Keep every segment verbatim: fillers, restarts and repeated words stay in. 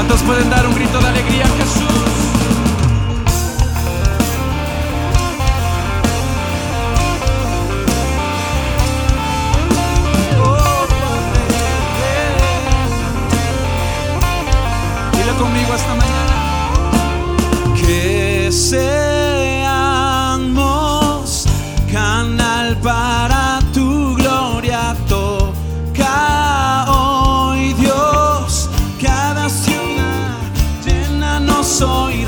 ¿Cuántos pueden dar un grito de alegría a Jesús? Oh, dile conmigo esta mañana. Que seamos canal para tu gloria. Toca hoy, Dios, cada ciudad, llénanos hoy,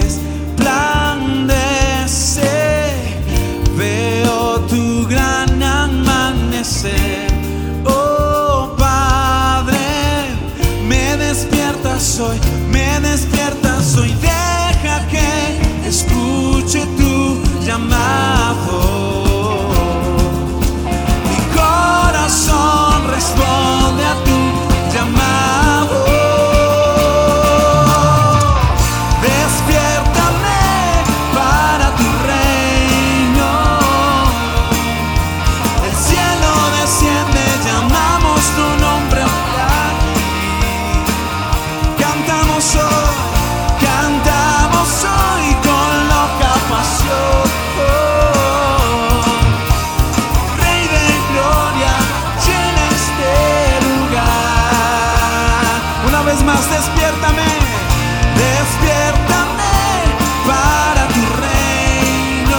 resplandece. Veo tu gran amanecer. Oh Padre, me despiertas hoy, me despiertas hoy. Deja que escuche tu llamado. Mi corazón responde a tu llamado. Despiértame para tu reino. El cielo desciende, llamamos tu nombre aquí. Cantamos hoy, cantamos hoy con loca pasión. Rey de gloria, llena este lugar. Una vez más, despiértame, despiértame para tu reino.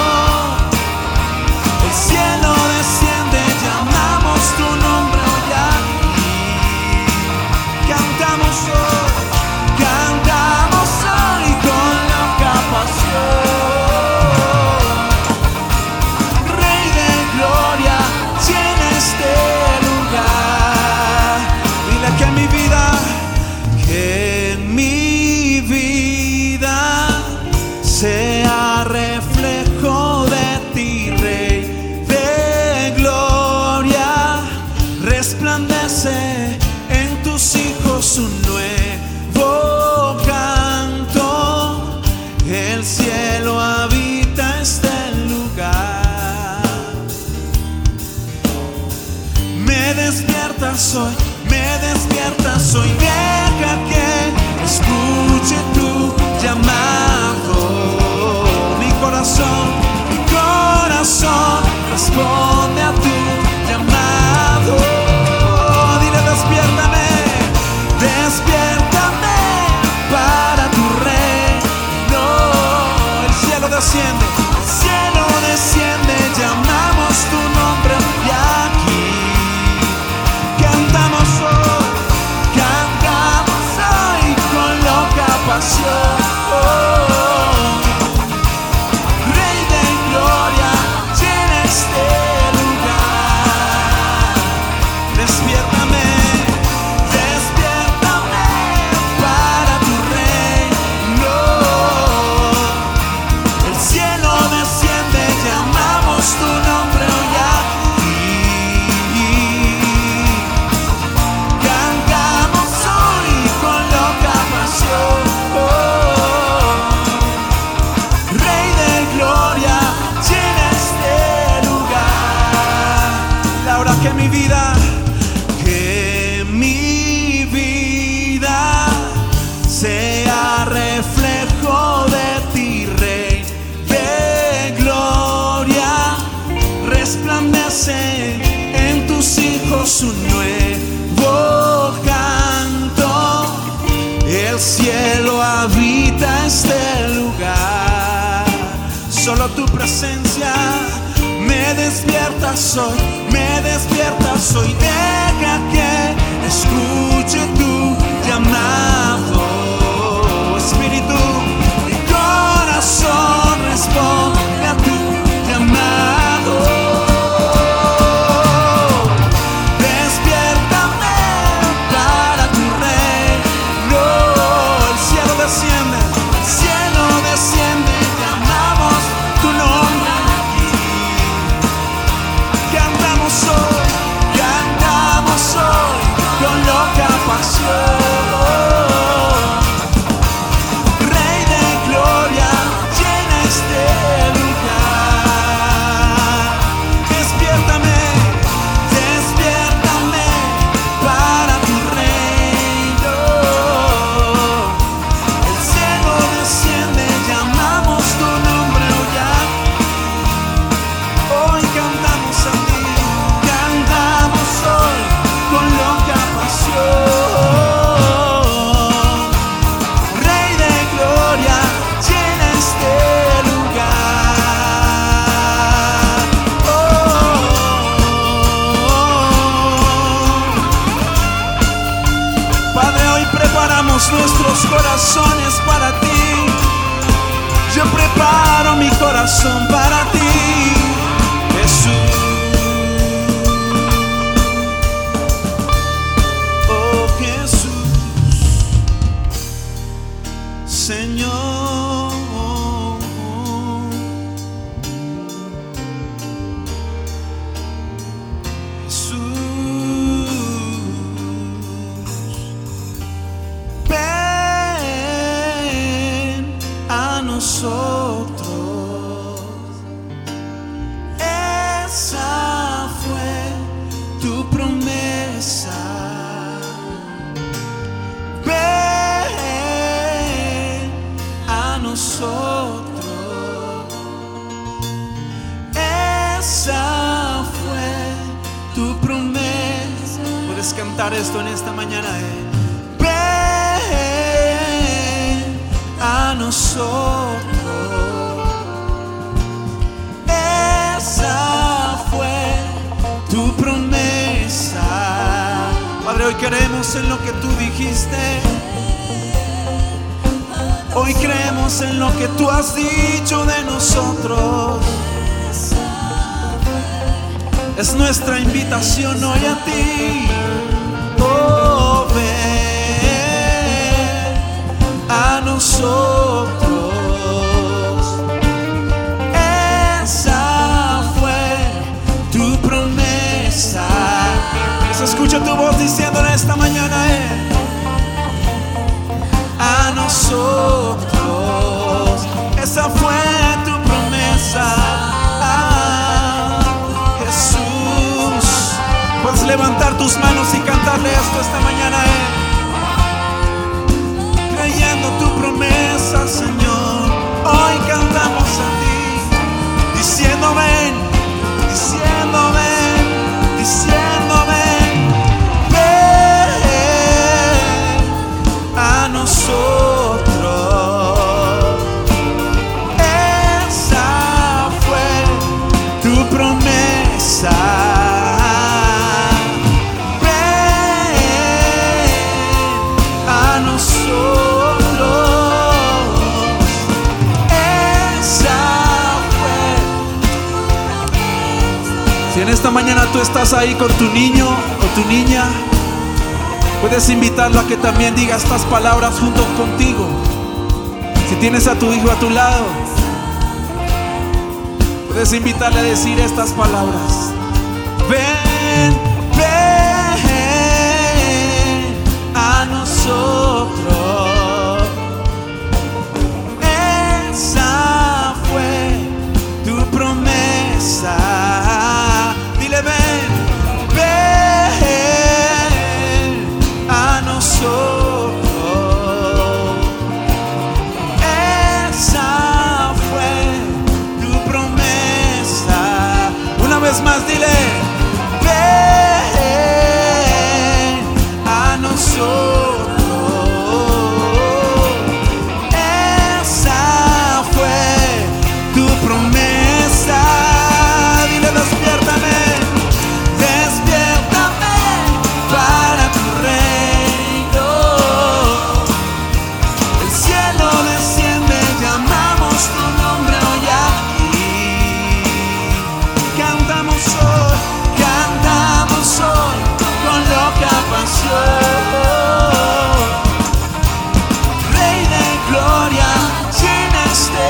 El cielo desciende, llamamos tu nombre hoy aquí. Cantamos hoy, cantamos hoy con loca pasión. Rey de gloria, llena este lugar. Dile que mi vida, que mi vida sea reflejo de ti, Rey de gloria. Resplandece en tus hijos un nuevo canto. El cielo habita este lugar. Me despiertas hoy, me despiertas hoy. Deja que escuche tu llamado. Mi corazón, mi corazón responde a tu llamado. Dile, despiértame, despiértame para tu reino. El cielo desciende, el cielo desciende, llamamos tu nombre y aquí. Cantamos hoy, cantamos hoy con loca pasión. Rey de gloria, llena este lugar. Despiértame, despiértame para tu reino. El cielo desciende, llamamos tu nombre hoy aquí. Cantamos hoy con loca pasión. Rey de gloria, llena este lugar. Ahora que mi vida, que mi vida sea reflejo de ti, Rey de gloria. Resplandece en tus hijos un nuevo canto. El cielo habita este lugar. Solo tu presencia me despiertas hoy, me despiertas hoy. Deja que escuche tu llamado. Espíritu, mi corazón responde a tu llamado. Despiértame para tu reino. El cielo desciende, el cielo desciende, llamamos tu nombre aquí. Cantamos hoy, cantamos. preparamos nuestros corazones para ti. Yo preparo mi corazón para ti, Jesús. Oh Jesús, Señor. Jesús, ven a nosotros. Esa fue tu promesa. Ven a nosotros. Esa fue tu promesa. Puedes cantar esto en esta mañana. eh. Ven a nosotros. Esa fue tu promesa. Padre, hoy creemos en lo que tú dijiste. Hoy creemos en lo que tú has dicho de nosotros. Es nuestra invitación hoy a ti. Oh, ven a nosotros. Esa fue tu promesa. Se escucha tu voz diciendo en esta mañana, eh. A nosotros. Esa fue tu promesa. Puedes levantar tus manos y cantarle esto esta mañana, eh. Creyendo tu promesa, Señor. Hoy cantamos a ti, diciendo ven, diciendo ven, diciendo ven, ven a nosotros. Esa fue tu promesa. Si en esta mañana tú estás ahí con tu niño o tu niña, puedes invitarlo a que también diga estas palabras junto contigo. Si tienes a tu hijo a tu lado, puedes invitarle a decir estas palabras. Ven, ven a nosotros. Esa fue tu promesa. Dile ven, ven a nosotros. Esa fue tu promesa. Una vez más dile, ven a nosotros. Esa fue tu promesa. Dile, despiértame. Rey de gloria, llena este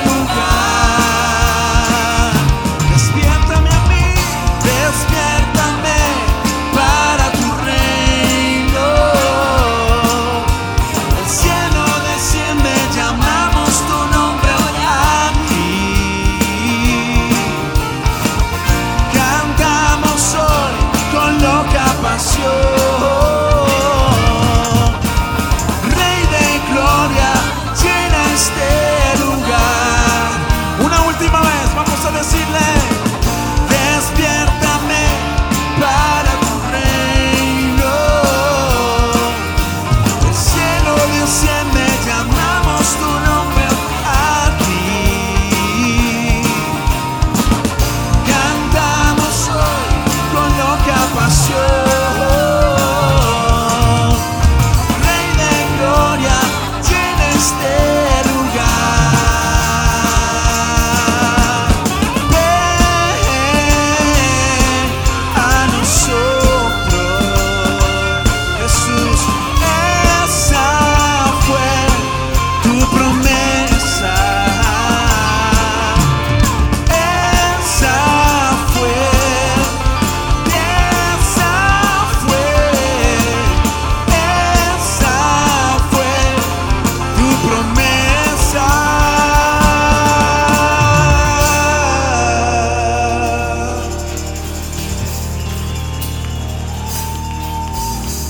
lugar. Despiértame a mí, despiértame para tu reino. El cielo desciende, llamamos tu nombre hoy aquí. Cantamos hoy con loca pasión. Decirle, despiértame para tu reino. El cielo desciende, llamamos tu nombre aquí. Cantamos hoy con loca pasión.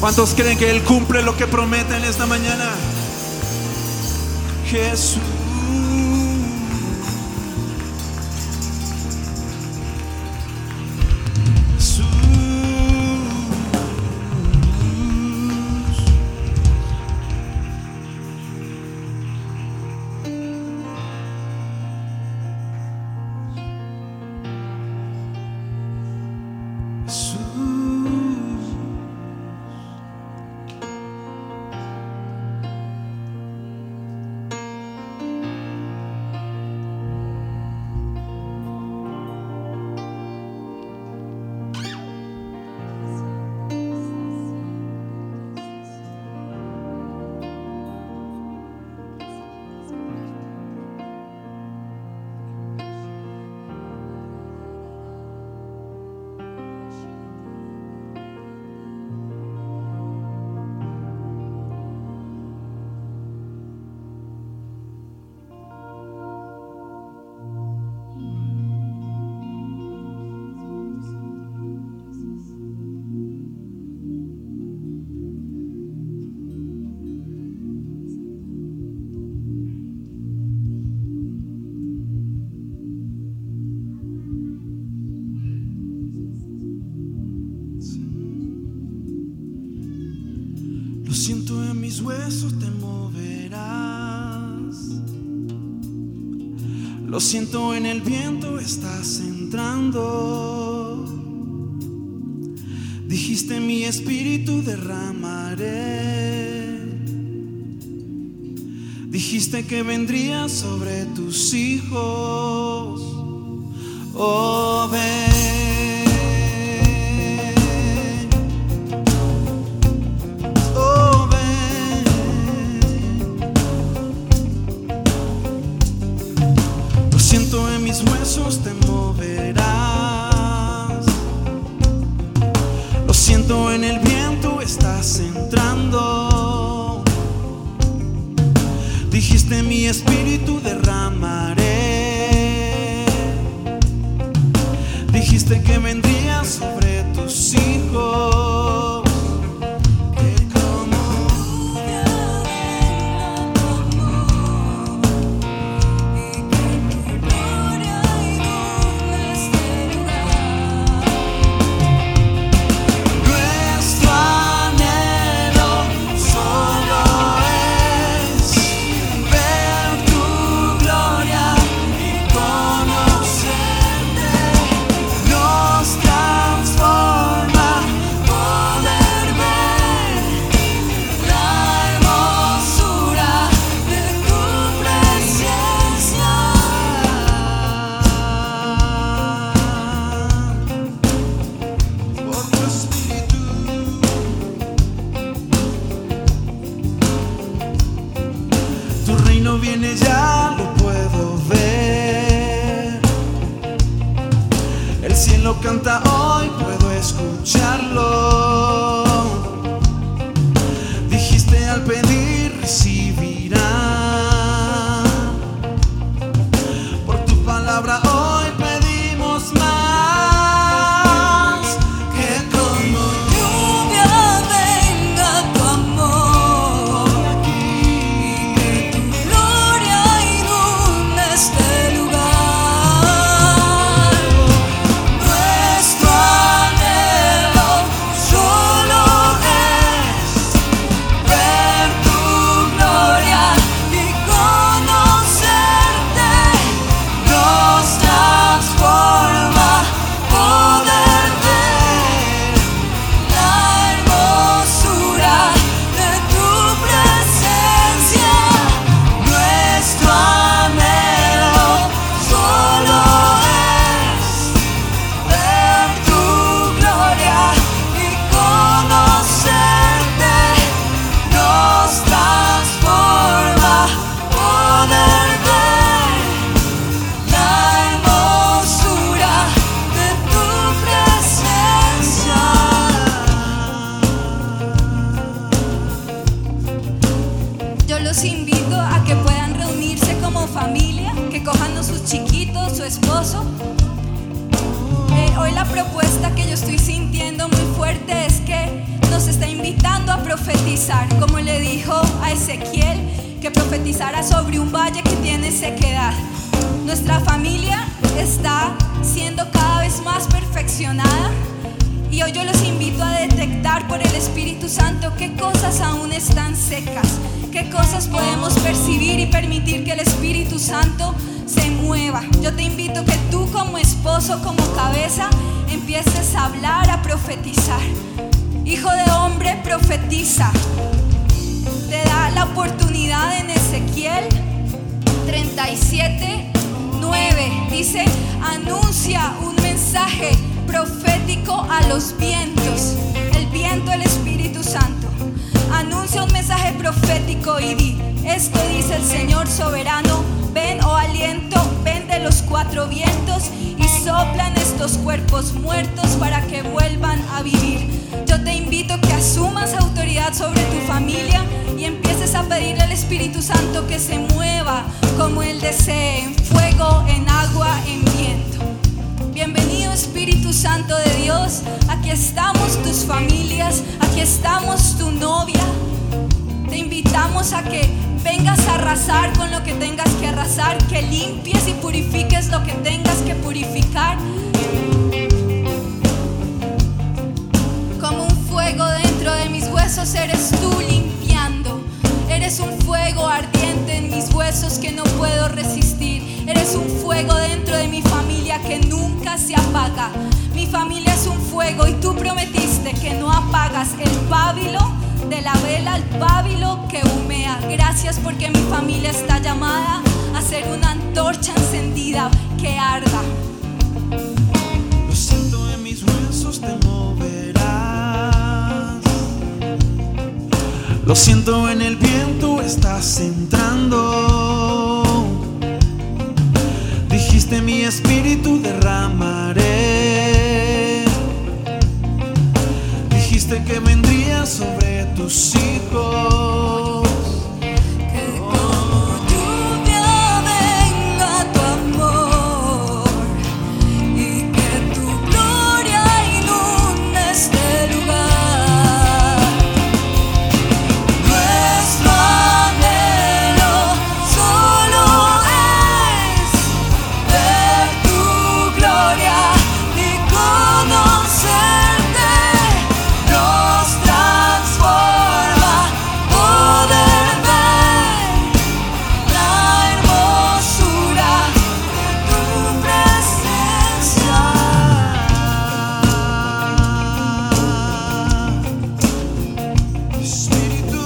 ¿Cuántos creen que Él cumple lo que promete en esta mañana? Jesús. Lo siento en mis huesos, te moverás. Lo siento en el viento, estás entrando. Dijiste mi espíritu derramaré. Dijiste que vendría sobre tus hijos. Oh, ven. En mis huesos te moverás. Lo siento en el viento, estás entrando. Dijiste mi espíritu derramaré. Dijiste que vendría sobre tus hijos. Tu reino viene ya, lo puedo ver. El cielo canta hoy, puedo escucharlo. Dijiste al pedir, recibirá. Por tu palabra hoy pedimos más. Que como lluvia venga tu amor aquí, y que tu gloria inunde este lugar. Nuestro anhelo solo es ver tu gloria y conocerte. Nos transforma poder ver la hermosura de tu presencia. Nuestro anhelo solo es ver tu gloria y conocerte. Nos transforma poder ver la hermosura de tu presencia. Yo los invito a que puedan reunirse como familia, que cojan a sus chiquitos, su esposo. Eh, hoy la propuesta que yo estoy sintiendo muy fuerte es que nos está invitando profetizar, como le dijo a Ezequiel, que profetizara sobre un valle que tiene sequedad. Nuestra familia está siendo cada vez más perfeccionada y hoy yo los invito a detectar por el Espíritu Santo qué cosas aún están secas, qué cosas podemos percibir y permitir que el Espíritu Santo se mueva. Yo te invito que tú como esposo, como cabeza, empieces a hablar, a profetizar. Hijo de hombre, profetiza. Te da la oportunidad en Ezequiel treinta y siete, nueve. Dice, anuncia un mensaje profético a los vientos. El viento, el Espíritu Santo. Anuncia un mensaje profético y di, esto dice el Señor soberano, ven, oh aliento, ven de los cuatro vientos y soplan estos cuerpos muertos para que vuelvan a vivir. Yo te invito que asumas autoridad sobre tu familia y empieces a pedirle al Espíritu Santo que se mueva como Él desee, en fuego, en agua, en viento. Bienvenido Espíritu Santo de Dios, aquí estamos tus familias, aquí estamos tu novia. Te invitamos a que vengas a arrasar con lo que tengas que arrasar, que limpies y purifiques lo que tengas que purificar. Como un fuego dentro de mis huesos eres tú limpiando. Eres un fuego ardiente en mis huesos que no puedo resistir. Eres un fuego dentro de mi familia que nunca se apaga. Mi familia es un fuego y tú prometiste que no apagas el pábilo de la vela, el pábilo que humea. Gracias porque mi familia está llamada a ser una antorcha encendida que arda. Lo siento en mis huesos, te moverás. Lo siento en el viento, estás entrando. Dijiste mi espíritu derramaré. Dijiste que vendría sobre tus hijos. Que como lluvia venga tu amor y que tu gloria inunde este lugar. Nuestro anhelo solo es ver tu gloria y conocerte. Nos transforma poder ver la hermosura de tu presencia. Espíritu,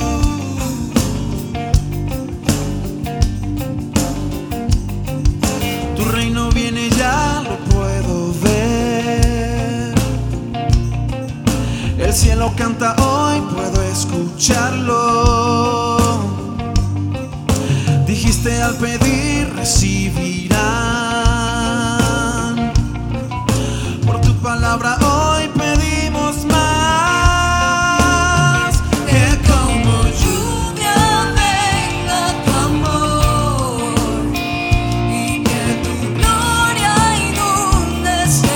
tu reino viene, ya lo puedo ver. El cielo canta hoy, puedo escucharlo. Dijiste al pedir recibirán. Por tu palabra hoy pedimos más. Que como Lluvia venga tu amor y que tu gloria inunde este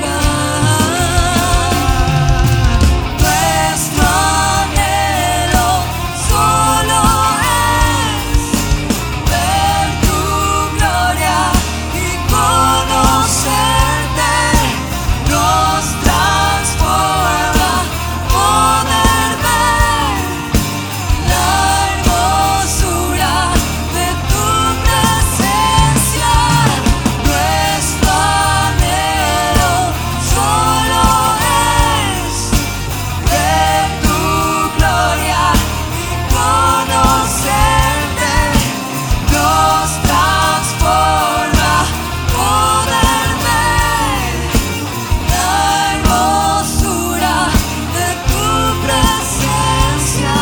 lugar. Nuestro anhelo solo es ver tu gloria y conocerte. Nos transforma poder ver la hermosura de tu presencia. Nuestro anhelo solo es ver tu gloria y conocerte. Nos transforma poder ver la hermosura de tu presencia.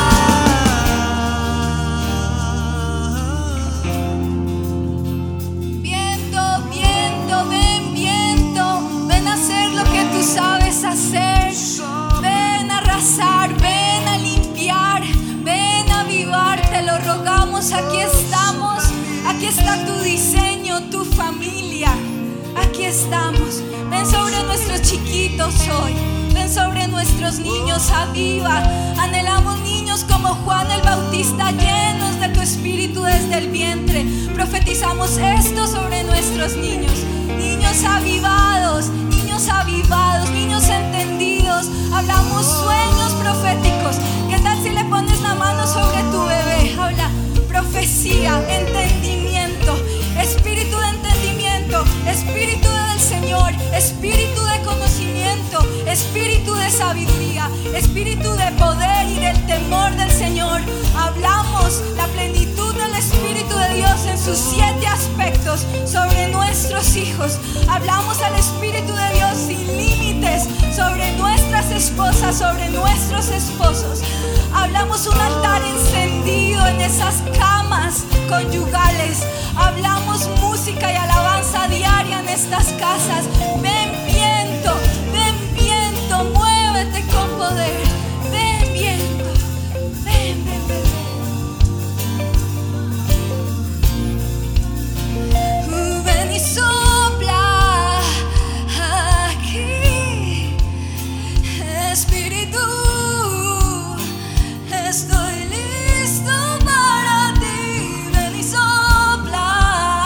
Viento, viento, ven viento, ven a hacer lo que tú sabes hacer. Ven a arrasar, ven a limpiar, ven a avivar, te lo rogamos. Aquí estamos, aquí está tu diseño, tu familia. Aquí estamos. Ven sobre nuestros chiquitos hoy, ven sobre nuestros niños, aviva. Anhelamos niños Seamos como Juan el Bautista, llenos de tu espíritu desde el vientre. Profetizamos esto sobre nuestros niños. Niños avivados, niños avivados, niños entendidos. Hablamos sueños proféticos. ¿Qué tal si le pones la mano sobre tu bebé? Habla profecía, entendimiento, espíritu de entendimiento, espíritu del Señor, espíritu de conocimiento, espíritu de sabiduría, espíritu de poder y del temor del Señor. Hablamos la plenitud del Espíritu de Dios en sus siete aspectos sobre nuestros hijos. Hablamos al Espíritu de Dios sin límites sobre nuestras esposas, sobre nuestros esposos. Hablamos un altar encendido en esas camas conyugales. Hablamos música y alabanza diaria en estas casas. Ven viento, ven viento, muévete con poder. Ven viento, ven, ven, ven. Uh, ven y sopla aquí, Espíritu. Estoy listo para ti, ven y sopla.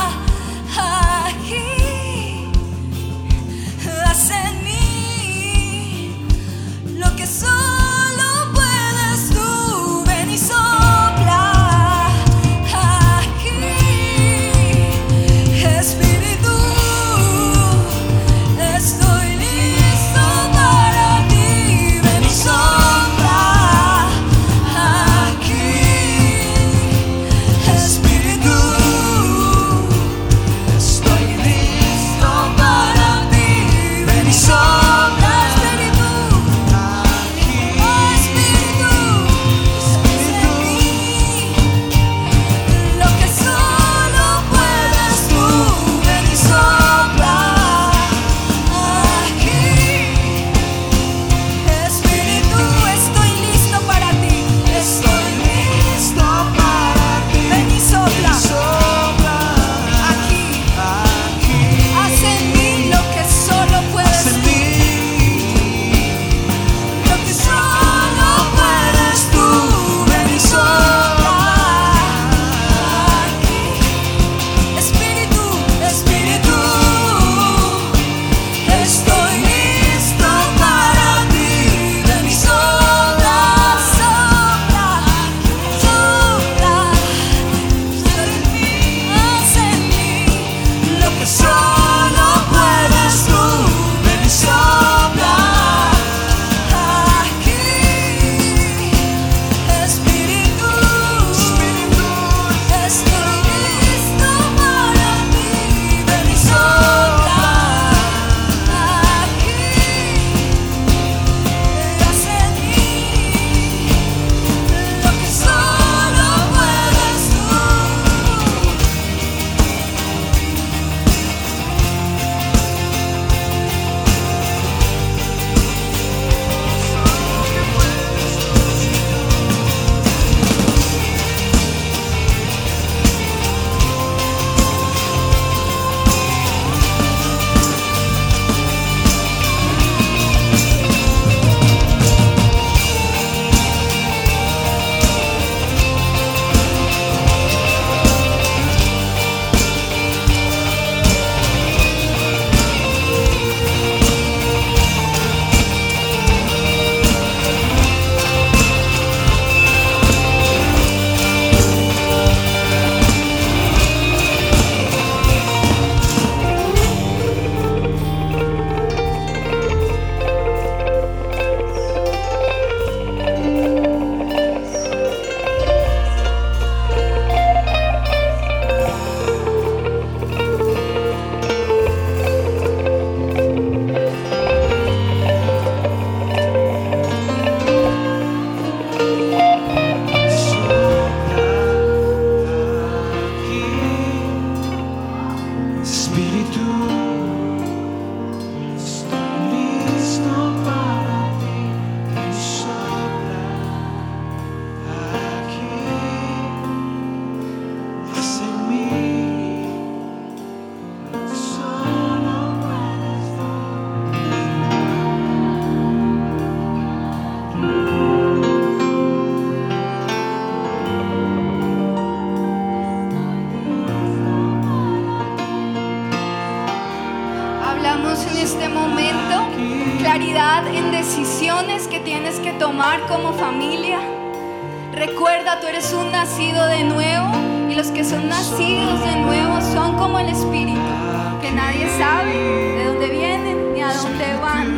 decisiones que tienes que tomar como familia. Recuerda, tú eres un nacido de nuevo, y los que son nacidos de nuevo son como el Espíritu, que nadie sabe de dónde vienen ni a dónde van.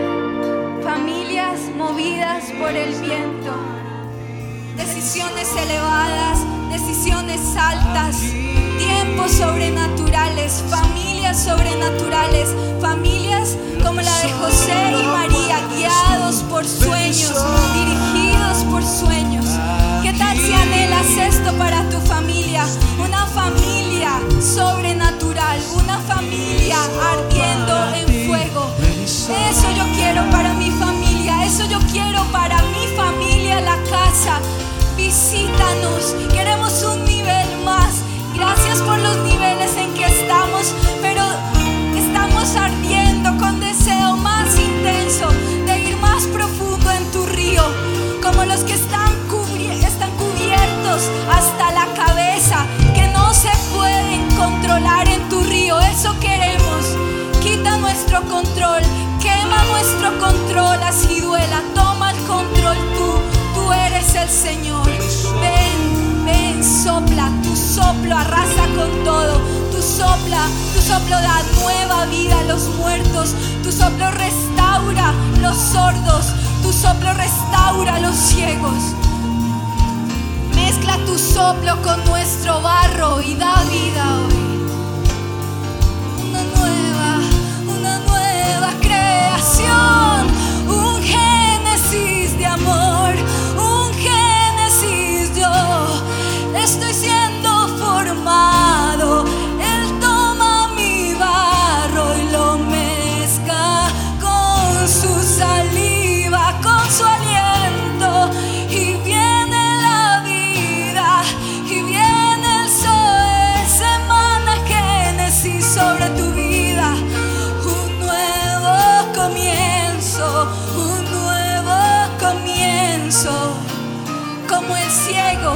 Familias movidas por el viento, decisiones elevadas, decisiones altas, tiempos sobrenaturales, familias sobrenaturales, familias como la de José y María, guiados por sueños, dirigidos por sueños. ¿Qué tal si anhelas esto para tu familia? Una familia sobrenatural, una familia ardiendo en fuego. Eso yo quiero para mi familia, eso yo quiero para mi familia, la casa. Visítanos, queremos un nivel más. Gracias por los niveles en que estamos, pero estamos ardiendo con deseo más intenso de ir más profundo en tu río, como los que están, cubri- están cubiertos hasta la cabeza, que no se pueden controlar en tu río. Eso queremos. Quita nuestro control, quema nuestro control, así duela. Toma el control tú, tú eres el Señor. Ven, ven, sopla, tu soplo arrasa con todo. Tu sopla, tu soplo da nueva vida a los muertos. Tu soplo restaura los sordos. Tu soplo restaura a los ciegos. Mezcla tu soplo con nuestro barro y da vida hoy. Una nueva, una nueva creación, un génesis de amor, un génesis. Yo estoy siendo formado. Él toma mi barro y lo mezcla con su saliva, con su aliento, y viene la vida, y viene el sol, semana génesis sobre tu vida. Un nuevo comienzo, un nuevo comienzo. Como el ciego,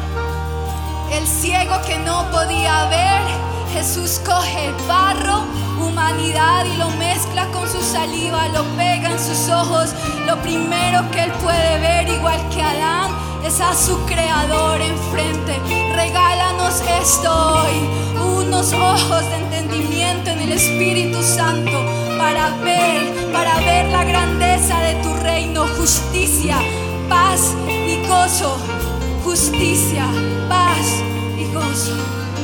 el ciego que no podía ver, Jesús coge el barro, humanidad, y lo mezcla con su saliva, lo pega en sus ojos. Lo primero que él puede ver, igual que Adán, es a su creador enfrente. Regálanos esto hoy, unos ojos de entendimiento en el Espíritu Santo, para ver, para ver la grandeza de tu reino. Justicia, paz y gozo. Justicia, paz y gozo.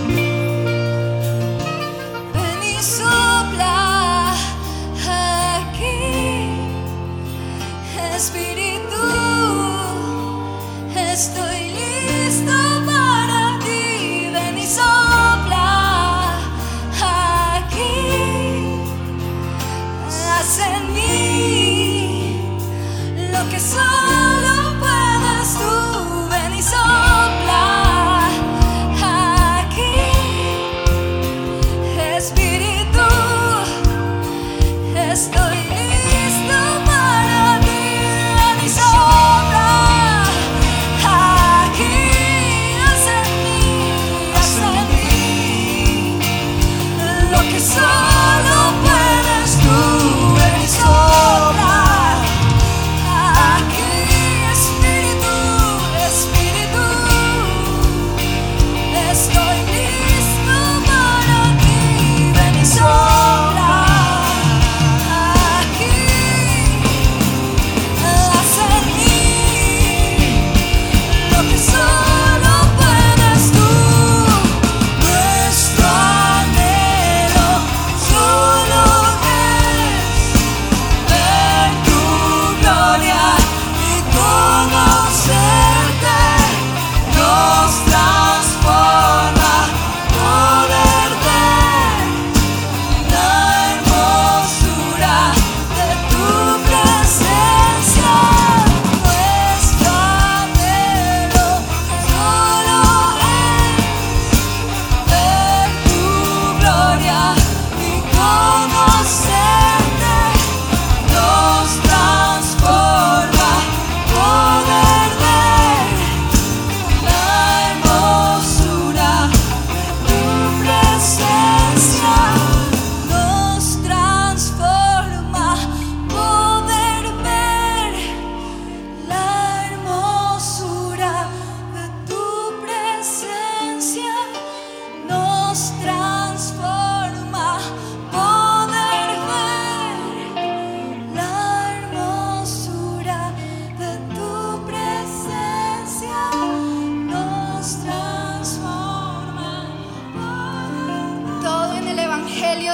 Ven y sopla aquí, Espíritu. Estoy listo para ti. Ven y sopla aquí. Haz en mí lo que solo puedes tú. Ven y sopla aquí, Espíritu. Estoy listo para ti. Ven y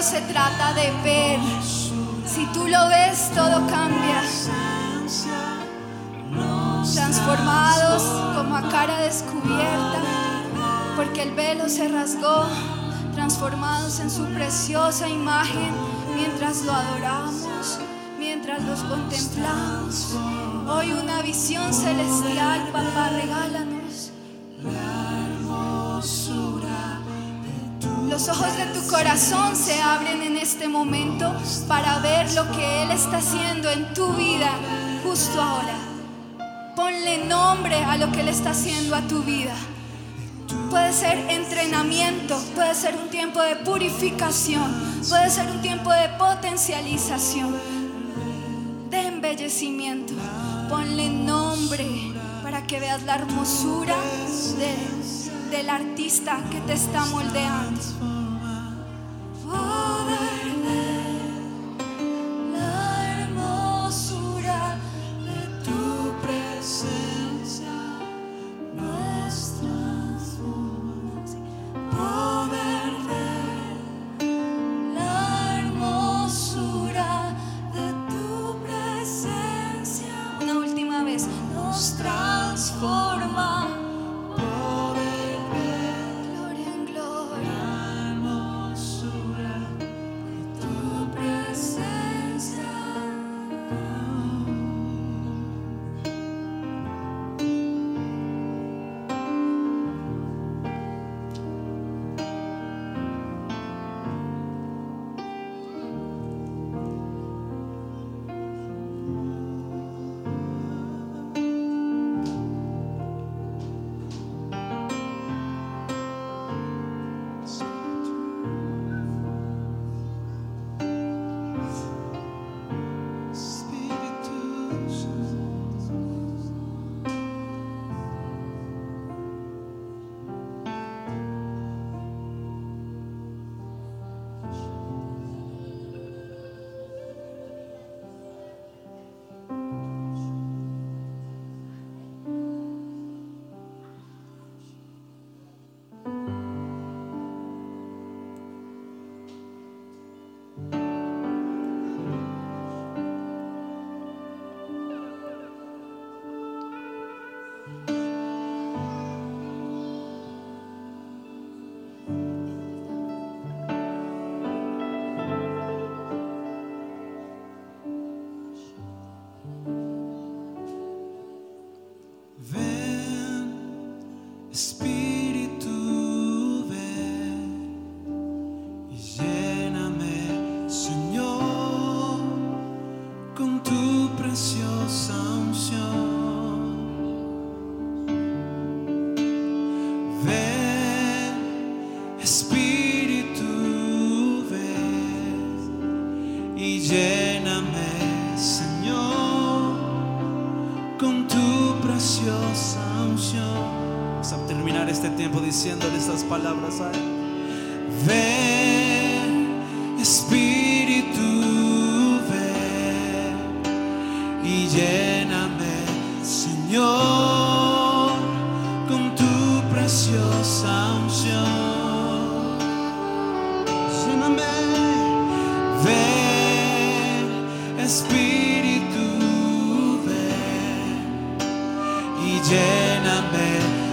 se trata de ver. Si tú lo ves, todo cambia. Transformados como a cara descubierta, porque el velo se rasgó. Transformados en su preciosa imagen, mientras lo adoramos, mientras los contemplamos. Hoy una visión celestial, papá, regálanos. Los ojos de tu corazón se abren en este momento para ver lo que Él está haciendo en tu vida justo ahora. Ponle nombre a lo que Él está haciendo a tu vida. Puede ser entrenamiento, puede ser un tiempo de purificación, puede ser un tiempo de potencialización, de embellecimiento. Ponle nombre para que veas la hermosura de, del artista que te está moldeando. Poder ver la hermosura de tu presencia, nuestra. Poder ver la hermosura de tu presencia. Una última vez. Nos transforma. Poder ver gloria en gloria la hermosura de tu presencia. Lléname, Señor, con tu preciosa unción. Vamos a terminar este tiempo diciéndole estas palabras a Él. Ven, Espíritu, ven y lléname, Señor, con tu preciosa unción. Lléname, ven. Espíritu, ven y lléname,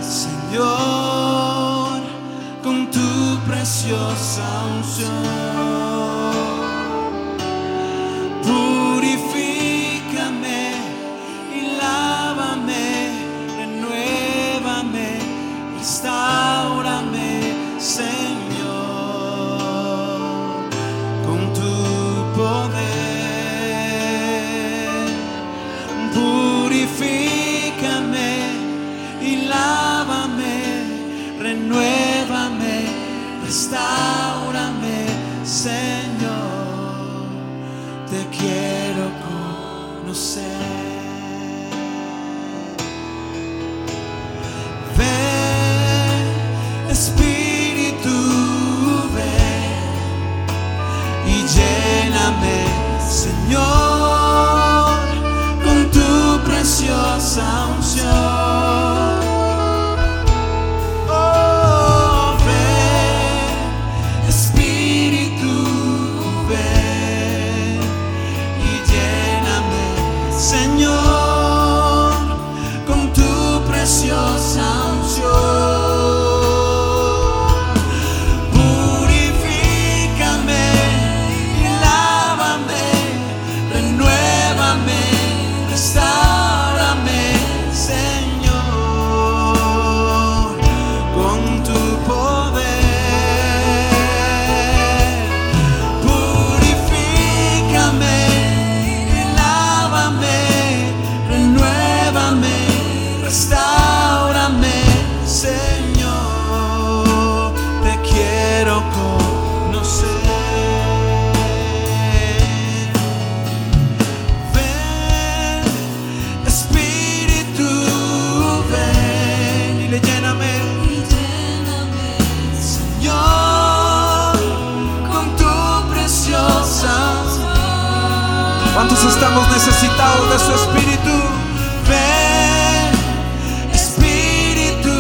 Señor, con tu preciosa unción. Purifícame y lávame, renuévame, restáurame, Señor, con tu poder. Purifícame y lávame, renuévame, restáurame, Señor, te quiero conocer. Ven, Espíritu, ven y lléname, Señor, preciosa unción. Oh, ven, Espíritu, veces estamos necesitados de su Espíritu. Ven, Espíritu,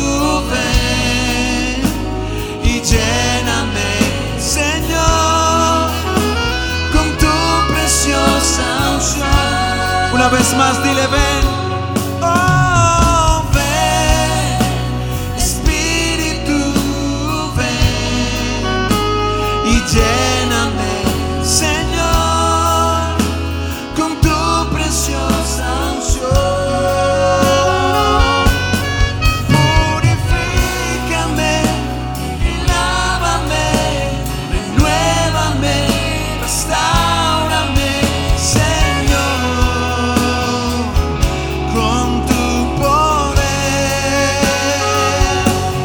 ven y lléname, Señor, con tu preciosa unción. Una vez más, dile ven. Oh, ven, Espíritu, ven y lléname, Señor, con tu preciosa unción. Purifícame y lávame, renuévame, restáurame, Señor, con tu poder.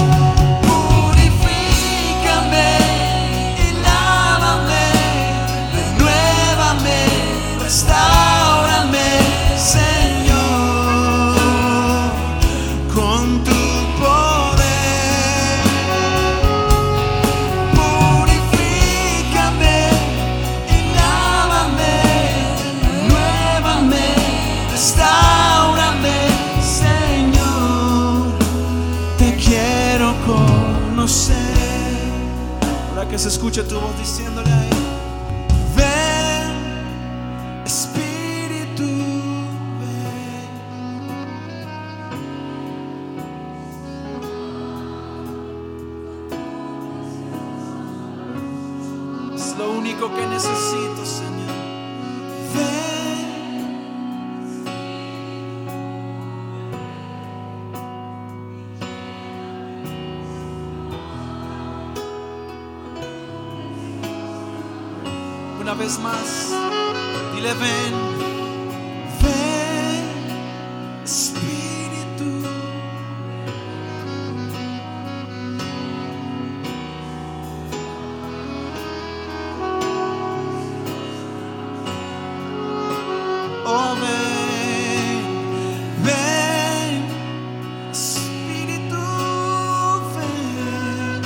Purifícame y lávame, renuévame, restáurame, Señor, con tu poder. Purifícame y lávame, renuévame, restáurame, Señor, te quiero conocer. Para que se escuche tu voz diciéndole a él: ven, Espíritu, ven. Es lo único que necesito, Señor. Ven. Una vez más, dile ven, ven, Espíritu. Oh, ven, ven, Espíritu, ven.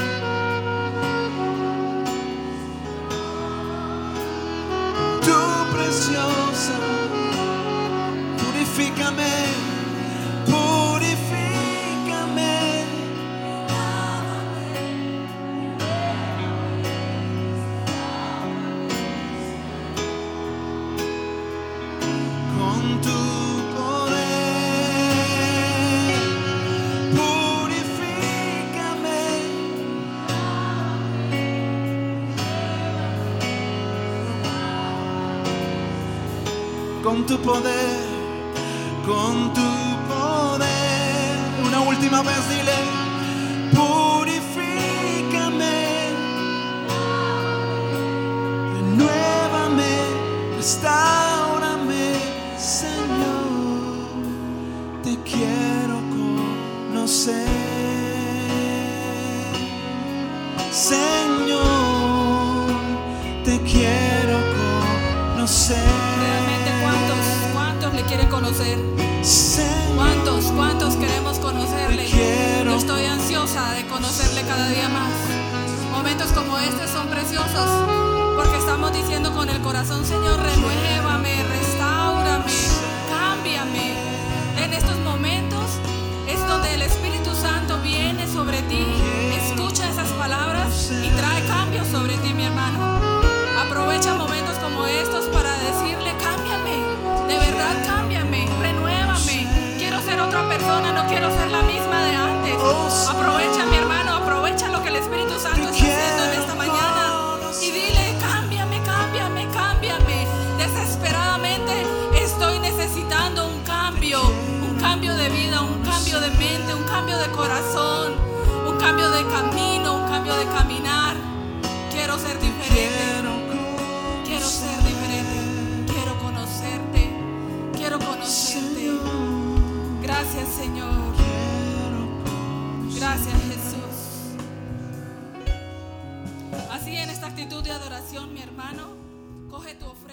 Tu preciosa, purifícame, purifícame, con tu poder. Purifícame, con tu poder, con tu poder. Una última vez dile: purifícame, renuévame, restáurame, Señor, te quiero conocer, Señor, te quiero conocer. Realmente, ¿cuántos, cuántos le quieren conocer? ¿Cuántos, cuántos queremos conocerle? Yo estoy ansiosa de conocerle cada día más. Momentos como este son preciosos porque estamos diciendo con el corazón: Señor, renuévame, restáurame, cámbiame. En estos momentos es donde el Espíritu Santo viene sobre ti, escucha esas palabras y trae cambios sobre ti, mi hermano. Aprovecha momentos como estos para decirle: cámbiame, de verdad cámbiame, renuévame. Quiero ser otra persona, no quiero ser la misma de antes. Aprovecha, mi hermano, aprovecha lo que el Espíritu Santo está haciendo en esta mañana y dile: cámbiame, cámbiame, cámbiame. Desesperadamente estoy necesitando un cambio, un cambio de vida, un cambio de mente, un cambio de corazón, un cambio de camino, un cambio de caminar. Quiero ser diferente. Quiero ser diferente, quiero conocerte, quiero conocerte. Gracias, Señor. Gracias, Jesús. Así, en esta actitud de adoración, mi hermano, coge tu ofrenda.